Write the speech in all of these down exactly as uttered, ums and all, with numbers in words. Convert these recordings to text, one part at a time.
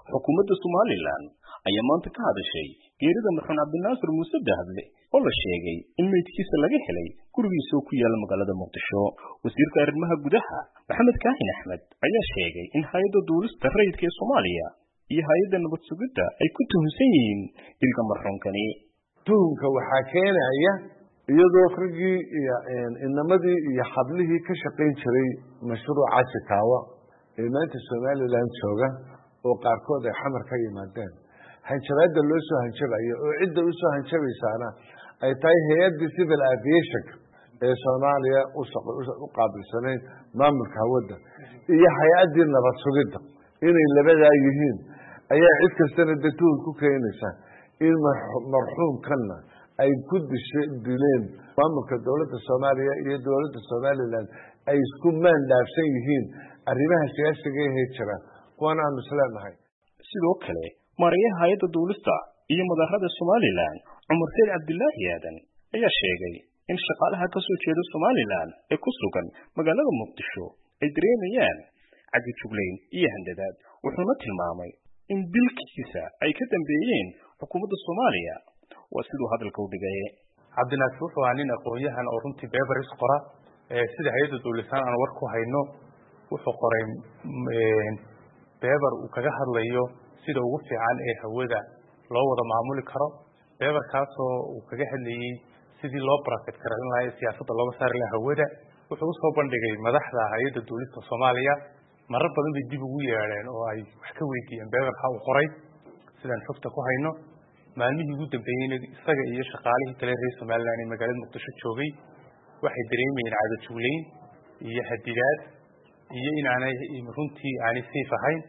xukuumadda Somaliland ayaa maanta ka hadashay geerida Madaxweyne Cabdinaasir Muuse Dahable oo la sheegay in meydkiisa laga helay gurigiisa ku yaal magaalada Muqdisho. Wasiirka arrimaha gudaha Maxamed Kaahin Axmed ayaa sheegay in hay'adda duulista rayidka ee Soomaaliya iyo hay'adda nabad sugidda ay ku tuhunsan yihiin dilka marxuumkani. Tuhunka waxaa keenaya iyadoo ragii iyo inamadii iyo xablihii ka shaqayn jiray mashruuca Sikawa ee maanta Somaliland jooga oo qaarkood ay xamar ka yimaadeen hanjabaada loo soo hanjabayo oo cidda u soo hanjabaysaana ay tahay hay'adda civil aviation ee Soomaaliya u qaabilsanay maamulka hawada iyo hay'adda nabad sugidda inay labadaa yihiin ayaa cid kastana dadweyne ku keenaysa in marxuumkana ay ku dileen maamulka dawladda Soomaaliya iyo dawladda Somaliland ay isku maandaafsan yihiin arrimaha siyaasiga ee jira kuwana aan islaamahay. sidoo kale maarayaha hay'adda duulista iyo madaxda Somaliland Umar Said Abdullahi Aadan ayaa sheegay in shaqaalaha ka soo jeeda Somaliland ee ku sugan magaalada Muqdisho ay dareemayaan cagajugleyn iyo handadaad, wuxuuna tilmaamay in dilkiisa ay ka dambeeyeen xukuumadda Soomaaliya. waa sidoo hadalka u dhigay Cabdinaasir wuxuu ahaa nin aqoon-yahan oo runtii beebaris qora ee sida hay'adda duulista aan war ku hayno wuxuu qoray beebar uu kaga hadlayo sida ugu fiican ee hawada loo wada maamuli karo. beebarkaas oo uu kaga hadlayay sidii loo profit karin lahaa siyaasadda looga saari lahaa hawada. wuxuu soo bandhigay madaxda hay'adda duulista Soomaaliya marar badan bay dib ugu yeedheen oo ay wax ka weydiiyeen beebarka uu qoray sidaan xogta ku hayno. maalmihii ugu dambeeyay isaga iyo shaqaalihii kale reer Somaliland ee magaalada Muqdisho joogay waxay dareemayeen cagajugleyn iyo hadidaad iyo in aanay runtii aanay safe ahayn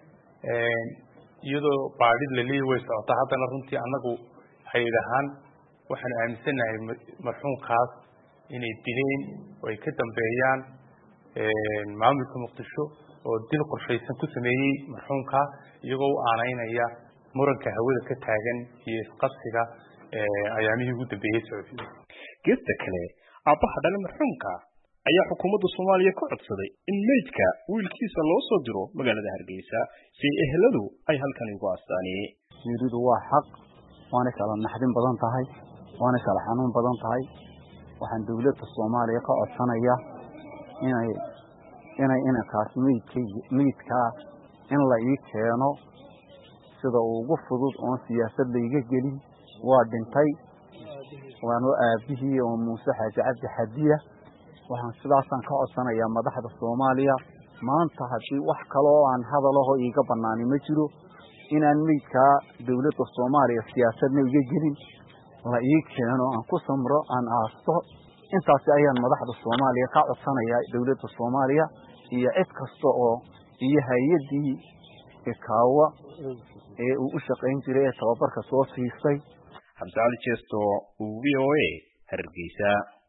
iyadoo baadhid la leeyahay way socotaa. haddana runtii anagu hay'ad ahaan waxaan aaminsanahay marxuumkaas inay dileen oo ay ka dambeeyaan maamulka Muqdisho oo dil qorshaysan ku sameeyay marxuumka iyagoo u aanaynaya muranka hawada ka taagan iyo isqabsiga ayaamihii ugu dambeeyay Soomaaliya. geesta kale aabaha dhalay marxuumka ayaa xukuumadda Soomaaliya ku codsaday in meydka wiilkiisa loo soo diro magaalada Hargeysa si eheladu ay halkan ugu aastaaniyeen. geeridu waa xaq, waana kala naxdin badan tahay, waana kala xanuun badan tahay. waxaan dawladda Soomaaliya ka codsanaya inay inay ina kaas meydka in la ii keeno sida ugu fudud oo siyaasad layga gelin. waa dhintay waana aabihii oo Muuse Xaaji Cabdi Xadiya. waxaan sidaasan ka codsanayaa madaxda Soomaaliya maanta haddii wax kale oo aan hadalaho iiga banaani ma jiro inaan meydka dawladda Soomaaliya siyaasadna iga gelin la ii keeno aan ku samro aan aasto. intaas ayaan madaxda Soomaaliya ka codsanayaa dawladda Soomaaliya iyo cid kasta oo iyo hay'adii Sikawa ee uu u shaqayn jiray ee tababarka soo siisay. Hamza Ali Jesto, V O A, Hargeysa.